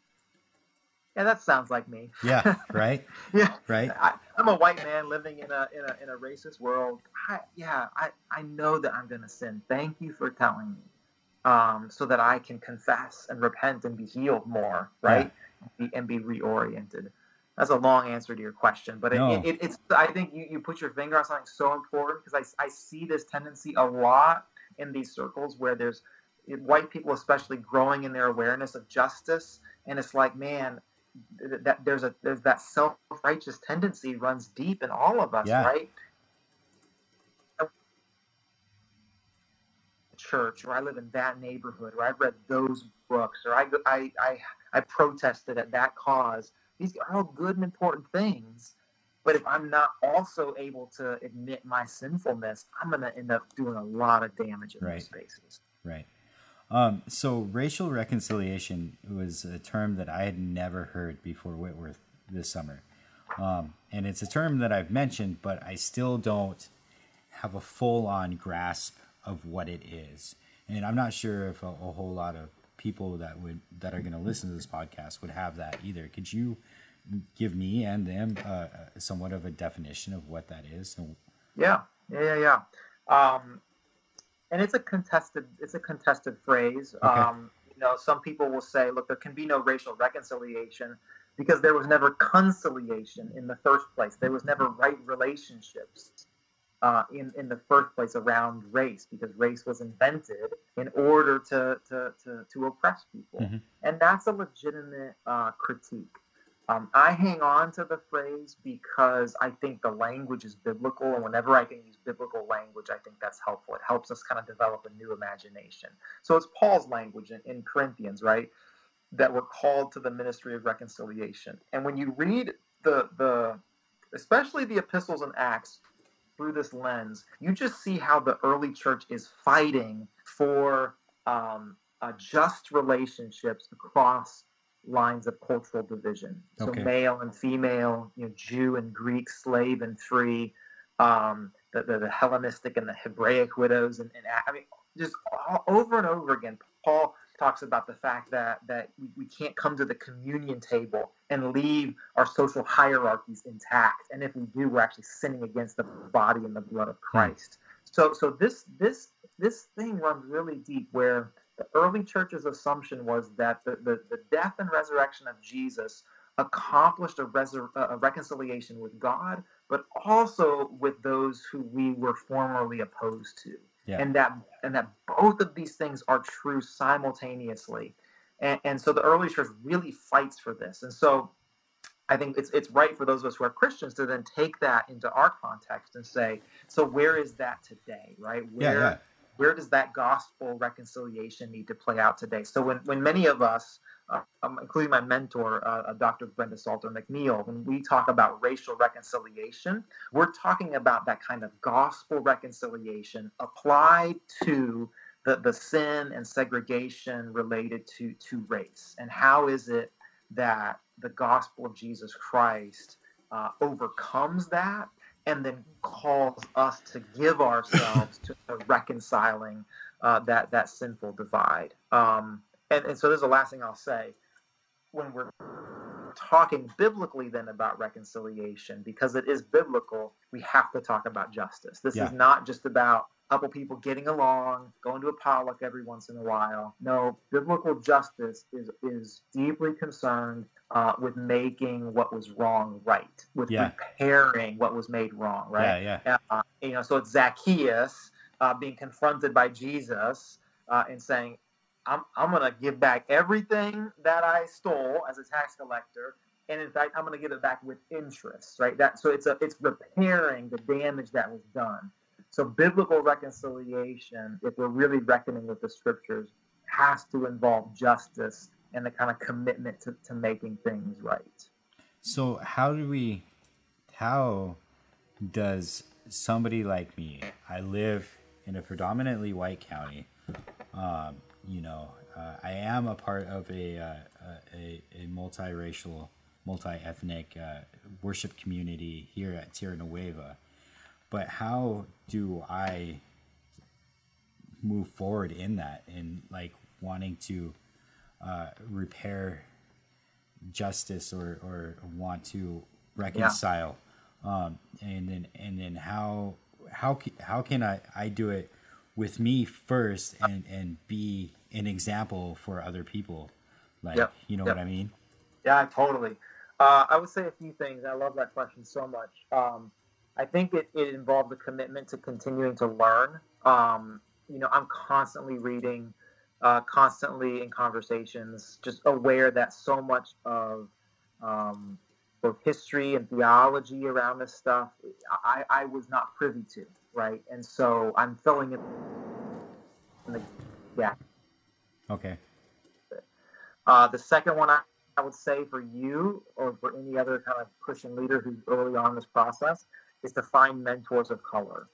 yeah, that sounds like me. Yeah, right. yeah, right. I, I'm a white man living in a in a in a racist world. I, yeah, I, I know that I'm going to sin. Thank you for telling me, um, so that I can confess and repent and be healed more, right, yeah. and, be, and be reoriented. That's a long answer to your question, but it, no. it, it, it's. I think you, you put your finger on something so important because I, I see this tendency a lot in these circles where there's white people, especially, growing in their awareness of justice, and it's like, man, that there's a there's that self-righteous tendency runs deep in all of us, yeah. right? church, or I live in that neighborhood, or I've read those books, or I, I, I, I protested at that cause. These are all good and important things. But if I'm not also able to admit my sinfulness, I'm going to end up doing a lot of damage in Right. those spaces. Right. Um, so racial reconciliation was a term that I had never heard before Whitworth this summer. Um, and it's a term that I've mentioned, but I still don't have a full-on grasp of what it is. And I'm not sure if a, a whole lot of people that would that are going to listen to this podcast would have that either. Could you give me and them uh, somewhat of a definition of what that is? Yeah, yeah, yeah, yeah. Um, and it's a contested, it's a contested phrase. Okay. Um, you know, some people will say, look, there can be no racial reconciliation because there was never conciliation in the first place. There was never right relationships uh, in in the first place around race, because race was invented in order to to to, to oppress people, Mm-hmm. and that's a legitimate uh, critique. Um, I hang on to the phrase because I think the language is biblical, and whenever I can use biblical language, I think that's helpful. It helps us kind of develop a new imagination. So it's Paul's language in, in Corinthians, right? That we're called to the ministry of reconciliation. And when you read the the, especially the epistles and Acts through this lens, you just see how the early church is fighting for um, uh, just relationships across lines of cultural division. So Okay. male and female, you know, Jew and Greek, slave and free, um, the, the, the Hellenistic and the Hebraic widows, and, and I mean, just all, over and over again, Paul talks about the fact that that we, we can't come to the communion table and leave our social hierarchies intact, and if we do, we're actually sinning against the body and the blood of Christ. Hmm. So, so this this this thing runs really deep, where the early church's assumption was that the, the, the death and resurrection of Jesus accomplished a, resur- a reconciliation with God, but also with those who we were formerly opposed to. Yeah. And that and that both of these things are true simultaneously. And, and so the early church really fights for this. And so I think it's it's right for those of us who are Christians to then take that into our context and say, so where is that today, right? Where, yeah, yeah. Where does that gospel reconciliation need to play out today? So when, when many of us, uh, um, including my mentor, uh, Doctor Brenda Salter McNeil, when we talk about racial reconciliation, we're talking about that kind of gospel reconciliation applied to the, the sin and segregation related to, to race. And how is it that the gospel of Jesus Christ uh, overcomes that and then calls us to give ourselves to reconciling uh, that that sinful divide. Um, and, and so this is the last thing I'll say. When we're talking biblically then about reconciliation, because it is biblical, we have to talk about justice. This yeah. is not just about a couple people getting along, going to a potluck every once in a while. No, biblical justice is is deeply concerned uh, with making what was wrong right, with yeah. repairing what was made wrong, right? Yeah, yeah. Uh, you know, so it's Zacchaeus uh, being confronted by Jesus uh, and saying, I'm I'm going to give back everything that I stole as a tax collector, and in fact, I'm going to give it back with interest, right? That so it's a it's repairing the damage that was done. So biblical reconciliation, if we're really reckoning with the scriptures, has to involve justice and the kind of commitment to, to making things right. So how do we, how does somebody like me, I live in a predominantly white county, um, you know, uh, I am a part of a, uh, a, a multiracial, multi-ethnic uh, worship community here at Tierra Nueva. But how do I move forward in that, in like wanting to uh, repair justice or, or want to reconcile? Yeah. Um, and then and then how how how can I, I do it with me first and, and be an example for other people? Like, yep. you know yep. what I mean? Yeah, totally. Uh, I would say a few things. I love that question so much. Um, I think it, it involved a commitment to continuing to learn. Um, you know, I'm constantly reading, uh, constantly in conversations, just aware that so much of um, both history and theology around this stuff, I, I was not privy to, right? And so I'm filling in the gap. Okay. Uh, the second one I, I would say for you or for any other kind of Christian leader who's early on in this process is to find mentors of color.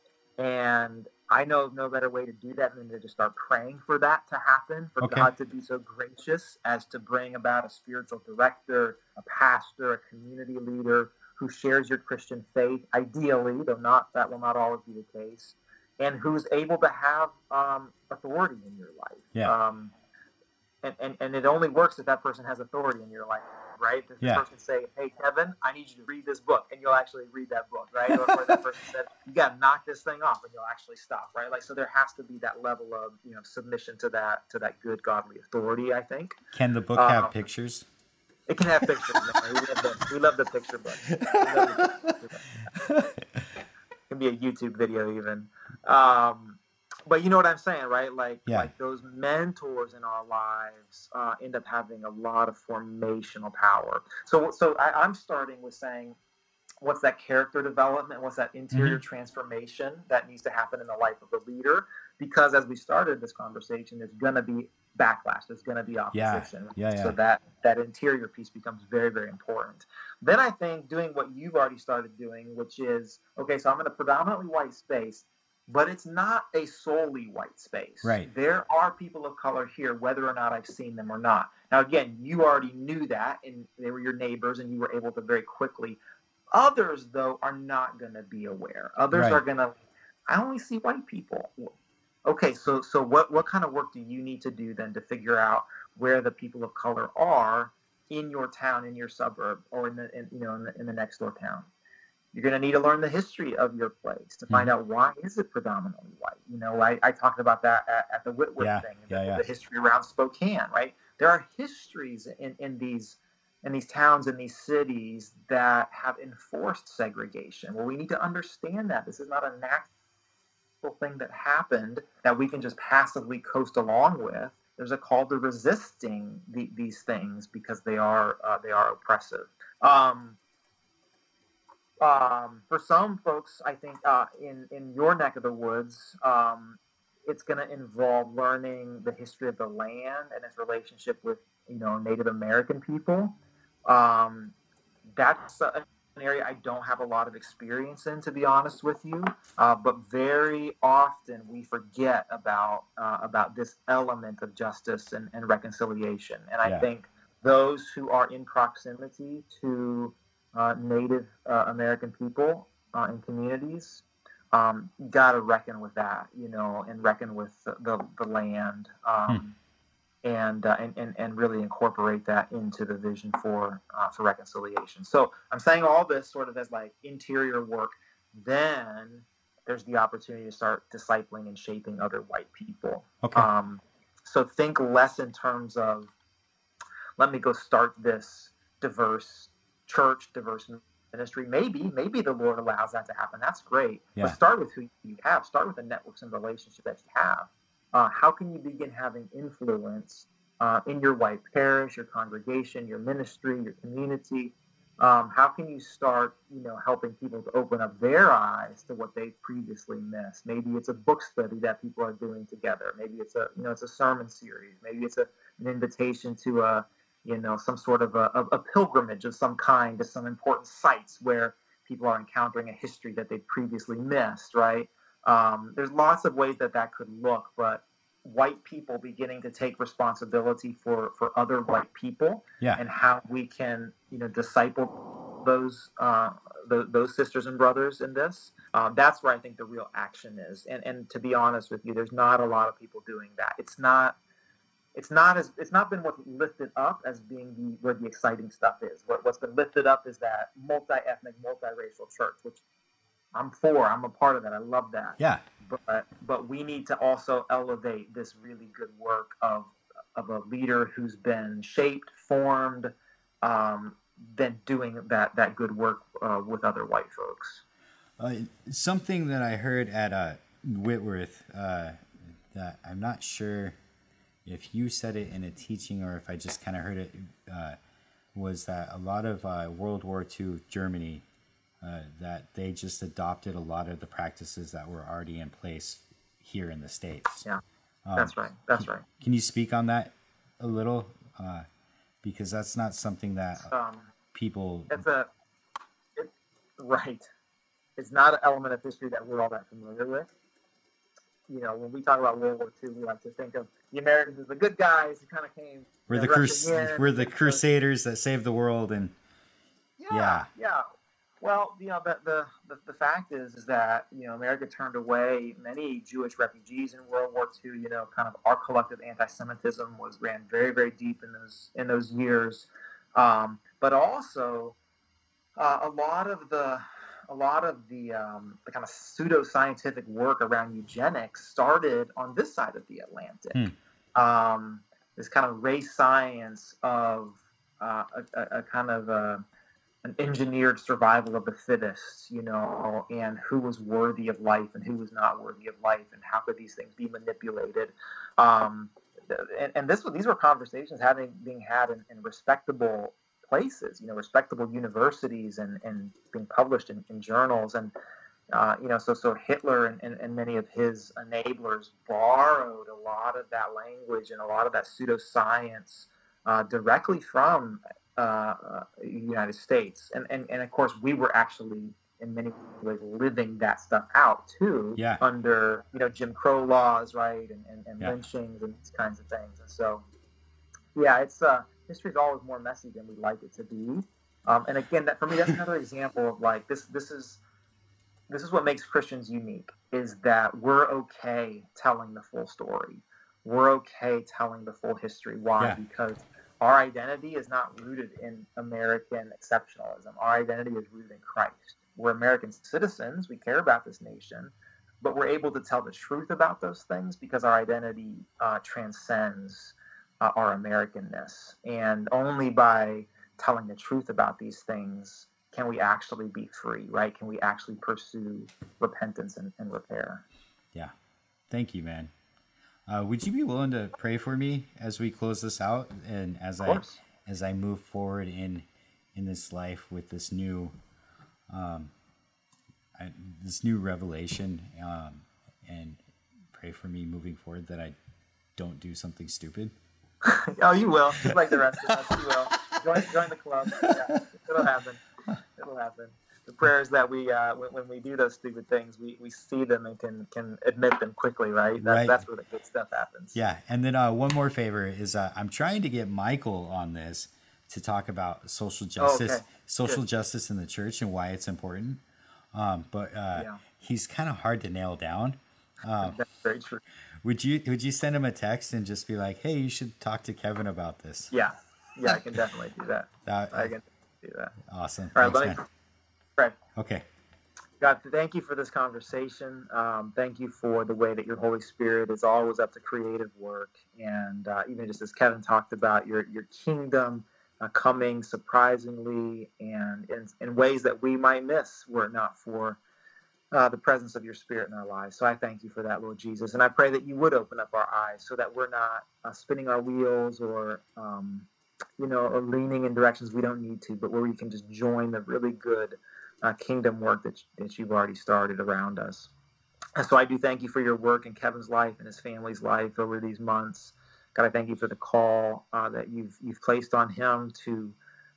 And I know of no better way to do that than to just start praying for that to happen, for Okay. God to be so gracious as to bring about a spiritual director, a pastor, a community leader who shares your Christian faith, ideally, though not that will not always be the case, and who's able to have um, authority in your life. Yeah. Um, and, and, and it only works if that person has authority in your life, right? Does this Yeah. person say, hey, Kevin, I need you to read this book, and you'll actually read that book, right? Or, or that person said, you got to knock this thing off, and you'll actually stop, right? Like, so there has to be that level of, you know, submission to that, to that good godly authority, I think. Can the book Um, have pictures? It can have pictures, man. We love the, we love the picture books. We love the picture books. It can be a YouTube video even. Um, but you know what I'm saying, right? Like, Yeah. like those mentors in our lives uh, end up having a lot of formational power. So, so I, I'm starting with saying, what's that character development? What's that interior Mhm. transformation that needs to happen in the life of a leader? Because as we started this conversation, there's going to be backlash. There's going to be Yeah. opposition. Yeah. So Yeah. that that interior piece becomes very, very important. Then I think doing what you've already started doing, which is, okay, so I'm in a predominantly white space, but it's not a solely white space. Right. There are people of color here, whether or not I've seen them or not. Now, again, you already knew that, and they were your neighbors, and you were able to very quickly. Others, though, are not going to be aware. Others Right. are going to, I only see white people. Okay, so so what, what kind of work do you need to do then to figure out where the people of color are in your town, in your suburb, or in the in, you know in the, in the next door town? You're going to need to learn the history of your place to find Mhm. out why is it predominantly white. You know, I, I talked about that at, at the Whitworth Yeah. thing, Yeah. the, Yeah. the history around Spokane, right? There are histories in, in these in these towns and these cities that have enforced segregation. Well, we need to understand that this is not a natural thing that happened that we can just passively coast along with. There's a call to resisting the, these things because they are uh, they are oppressive. Um, um, for some folks, I think uh, in in your neck of the woods, um, it's going to involve learning the history of the land and its relationship with you know Native American people. Um, that's a, an area I don't have a lot of experience in, to be honest with you. Uh, but very often we forget about uh, about this element of justice and, and reconciliation, and I Yeah. think those who are in proximity to uh, Native uh, American people uh, and communities um, got to reckon with that, you know, and reckon with the, the, the land Hmm. um, and, uh, and, and and really incorporate that into the vision for uh, for reconciliation. So I'm saying all this sort of as like interior work. Then there's the opportunity to start discipling and shaping other white people. Okay. Um, so think less in terms of let me go start this diverse church, diverse ministry. Maybe, maybe the Lord allows that to happen. That's great. Yeah. But start with who you have. Start with the networks and relationships that you have. Uh, how can you begin having influence uh, in your white parish, your congregation, your ministry, your community? Um, how can you start, you know, helping people to open up their eyes to what they previously missed? Maybe it's a book study that people are doing together. Maybe it's a, you know, it's a sermon series. Maybe it's a, an invitation to a, you know, some sort of a, a pilgrimage of some kind to some important sites where people are encountering a history that they previously missed, right? Um, there's lots of ways that that could look, but white people beginning to take responsibility for, for other white people Yeah. and how we can, you know, disciple those uh, the, those sisters and brothers in this. Uh, that's where I think the real action is. And and to be honest with you, there's not a lot of people doing that. It's not it's not as it's not been what's lifted up as being the where the exciting stuff is. What, what's been lifted up is that multi-ethnic, multiracial church, which I'm for. I'm a part of that. I love that. Yeah. But but we need to also elevate this really good work of of a leader who's been shaped, formed, um, then doing that that good work uh, with other white folks. Uh, something that I heard at uh, Whitworth uh, that I'm not sure if you said it in a teaching or if I just kind of heard it uh, was that a lot of uh, World War Two Germany uh, that they just adopted a lot of the practices that were already in place here in the States. Yeah. Um, That's right. That's can, right. can you speak on that a little? Uh, because that's not something that Um, people. it's a it, right. It's not an element of history that we're all that familiar with. You know, when we talk about World War Two, we like to think of the Americans as the good guys who kind of came, We're you know, the rushing crus- in we're and the getting those. crusaders that saved the world, and Yeah, yeah, yeah. Well, you know, the, the, the, the fact is, is that, you know, America turned away many Jewish refugees in World War Two. You know, kind of our collective anti-Semitism was ran very, very deep in those in those years. Um, but also, uh, a lot of the a lot of the um, the kind of pseudo-scientific work around eugenics started on this side of the hmm. Atlantic. Um, this kind of race science of uh, a, a, a kind of a, an engineered survival of the fittest, you know, and who was worthy of life and who was not worthy of life, and how could these things be manipulated. Um, and, and this these were conversations having being had in, in respectable places, you know, respectable universities, and, and being published in, in journals. And uh, you know, so so Hitler and, and, and many of his enablers borrowed a lot of that language and a lot of that pseudoscience uh, directly from uh, uh, United States. And, and and of course, we were actually in many ways living that stuff out too, Yeah, under, you know, Jim Crow laws, right, and, and, and yeah, lynchings and these kinds of things. And so, yeah, it's uh, history is always more messy than we like it to be. Um, and again, that for me, that's another example of like this. This is this is what makes Christians unique, is that we're okay telling the full story. We're okay telling the full history. Why? yeah, Because our identity is not rooted in American exceptionalism. Our identity is rooted in Christ. We're American citizens. We care about this nation, but we're able to tell the truth about those things because our identity uh, transcends uh, our Americanness. And only by telling the truth about these things can we actually be free, right? Can we actually pursue repentance and, and repair? yeah. Thank you, man. Uh, would you be willing to pray for me as we close this out, and as Of I course. as I move forward in in this life with this new um, I, this new revelation, um, and pray for me moving forward that I don't do something stupid? Oh, you will, just like the rest of us. You will join join the club. Yeah, it'll happen. It'll happen. The prayer is that we, uh, when, when we do those stupid things, we, we see them and can can admit them quickly, right? That's Right. that's where the good stuff happens. Yeah. And then uh, one more favor is uh, I'm trying to get Michael on this to talk about social Oh, justice, okay. social Good. justice in the church and why it's important. Um, but uh, Yeah, he's kind of hard to nail down. Um, that's very true. would you would you send him a text and just be like, "Hey, you should talk to Kevin about this"? Yeah, yeah, I can definitely do that. That, I can do that. awesome. All right, Thanks, let man. me pray. Okay. God, thank you for this conversation. Um, thank you for the way that your Holy Spirit is always up to creative work. And uh, even just as Kevin talked about, your, your kingdom uh, coming surprisingly and in, in ways that we might miss were it not for uh, the presence of your Spirit in our lives. So I thank you for that, Lord Jesus. And I pray that you would open up our eyes so that we're not uh, spinning our wheels or, um, you know, or leaning in directions we don't need to, but where we can just join the really good uh, kingdom work that, that you've already started around us. And so I do thank you for your work in Kevin's life and his family's life over these months. God, I thank you for the call uh, that you've you've placed on him to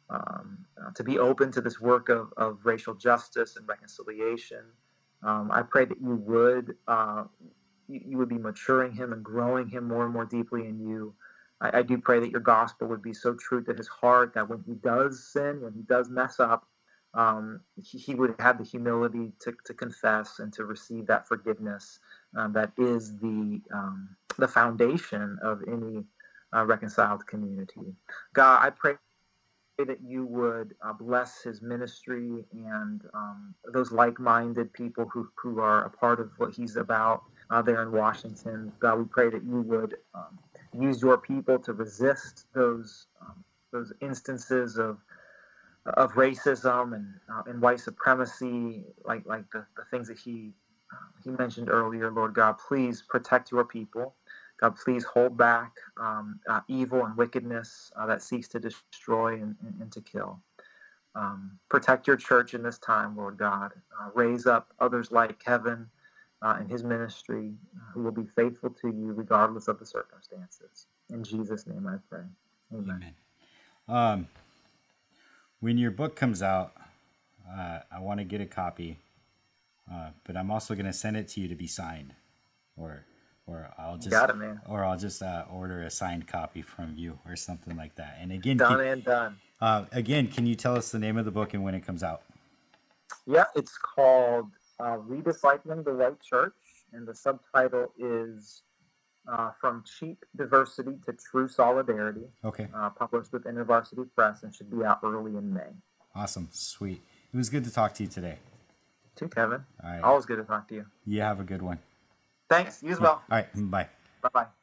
um, uh, to be open to this work of, of racial justice and reconciliation. Um, I pray that you would uh, you, you would be maturing him and growing him more and more deeply in you. I, I do pray that your gospel would be so true to his heart that when he does sin, when he does mess up, um, he, he would have the humility to, to confess and to receive that forgiveness um, that is the um, the foundation of any uh, reconciled community. God, I pray that you would uh, bless his ministry and um, those like-minded people who, who are a part of what he's about uh, there in Washington. God, we pray that you would um, use your people to resist those um, those instances of of racism and uh, and white supremacy, like like the, the things that he uh, he mentioned earlier. Lord God, please protect your people. God, please hold back um, uh, evil and wickedness uh, that seeks to destroy and, and, and to kill. Um, protect your church in this time, Lord God. Uh, raise up others like Kevin uh, in his ministry, who will be faithful to you regardless of the circumstances. In Jesus' name I pray. Amen. Amen. Um, when your book comes out, uh, I want to get a copy, uh, but I'm also going to send it to you to be signed, or or I'll just Got it, man. or I'll just uh, order a signed copy from you or something like that. And again, Done can, and done. uh, again, can you tell us the name of the book and when it comes out? Yeah, it's called uh, Rediscipling the White Church, and the subtitle is uh, From Cheap Diversity to True Solidarity. Okay. Uh, published with InterVarsity Press and should be out early in May. Awesome. Sweet. It was good to talk to you today. To Kevin. All right. Always good to talk to you. You have a good one. Thanks. You as well. All right. Bye. Bye-bye.